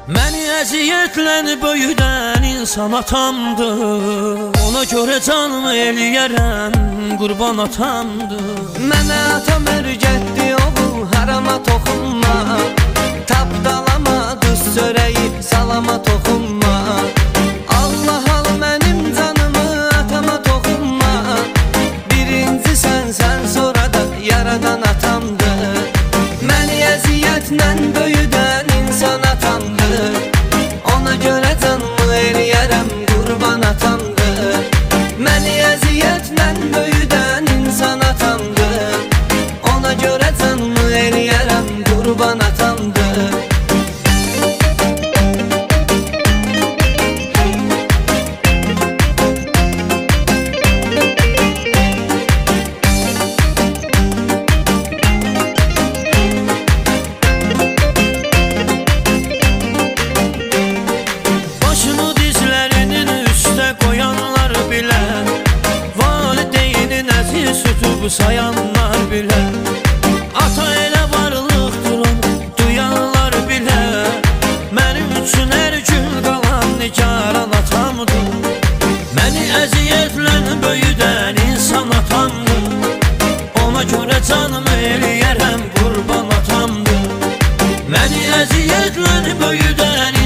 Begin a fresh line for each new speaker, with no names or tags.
Məni əziyyətlə böyüdən insan atamdır. Ona görə canımı eləyərəm, qurban atamdır.
Mənə atam örgətdi oğul, harama toxunma. Tapdalama, duz çörəyi salama toxunma. Allah al mənim canımı, atama toxunma. Birinci sən sonra da yaradan atamdır. Məni əziyyətlə böyüdən insan atamdır. Ona görə canımı eləyərəm, qurban atamdır. Məni əziyyətlə böyüdən insan atamdır. Ona görə canımı eləyərəm, qurban atamdır.
Sayanlar bile ata elə varlıqdır onu duyanlar bile. Mənim üçün hər gün qalan nigaran atamdır. Məni əziyyətlə böyüdən insan atamdır. Ona görə canımı eləyərəm, qurban atamdır. Məni əziyyətlə böyüdən